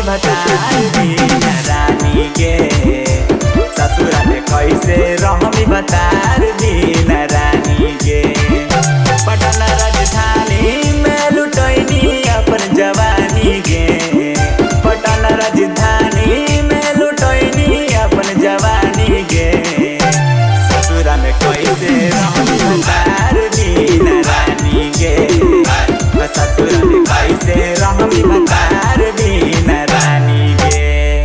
भतार बिना रानी के ससुरा में कैसे रहमी भतार बिना रानी के। पटना राजधानी में लुटैनी अपन जवानी के, पटना राजधानी में लुटैनी अपन जवानी के। ससुरा में कैसे रहमी भतार बिना रानी के, ससुरा में कैसे रहमी भतार बिना रानी के।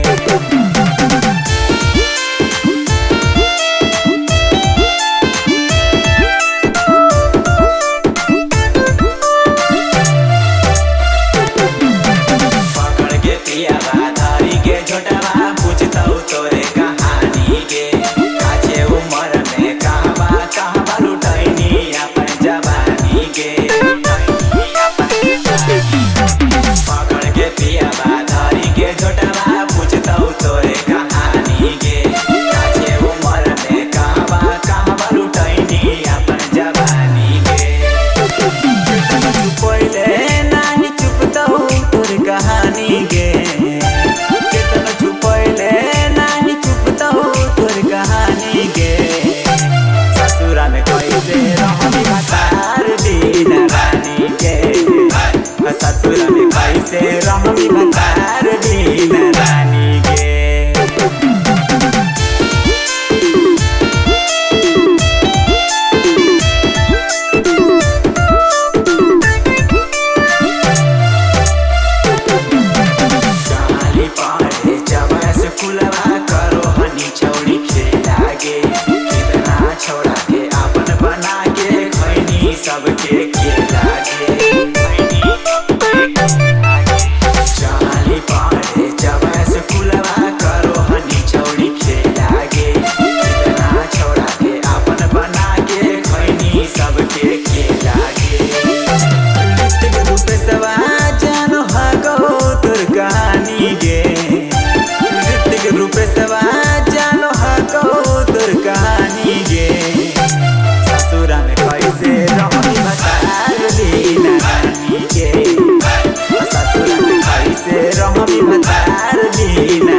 पकड़ के पियावा धरी के झोटवा पूछतौ तोरे कहानी के। काचे उमर में कहवा लुटैनी अपन जवानी के। पकड़ के पियावा धरी के झोटवा पूछतौ तोरे कहानी के। काचे उमर में कहवा लुटैनी अपन जवानी के। छुपैले नाही चुपतौ तोर कहानी के, केतना छुपैले नाही चुपतौ तोर कहानी के। ससुरा में कैसे रहमी भतार बिना रानी के, ससुरा में कैसे रहमी भतार बिना रानी के। चाली पाड़े जबस कुलवा करो हनी छौड़ी खेलागे। कितना छोड़ा के आपन बना के खैनी सबके खेलागे। चाली पाड़े जबस कुलवा करो हनी छौड़ी खेलागे। कितना छोड़ा के आपन बना के खैनी सबके खेलागे। ऋतिक रूपेशवा जानो हगो तोर कहानी गे, ऋतिक रूपेशवा जानो हगो तोर कहानी गे। ससुरा में कैसे रहमी भतार बिना रानी के, ससुरा में कैसे रहमी भतार बिना